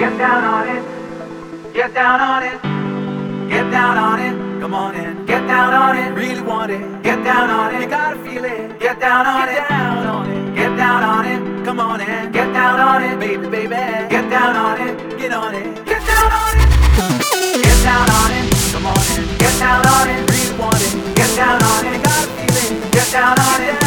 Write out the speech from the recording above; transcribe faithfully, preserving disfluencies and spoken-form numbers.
Get down on it. Get down on it. Get down on it. Come on in. Get down on it. Really want it. Get down on it. You gotta feel it. Get down on it. Get down on it. Get down on it. Come on in. Get down on it, baby, baby. Get down on it. Get on it. Get down on it. Get down on it. Come on in. Get down on it. Really want it. Get down on it. You gotta feel it. Get down on it.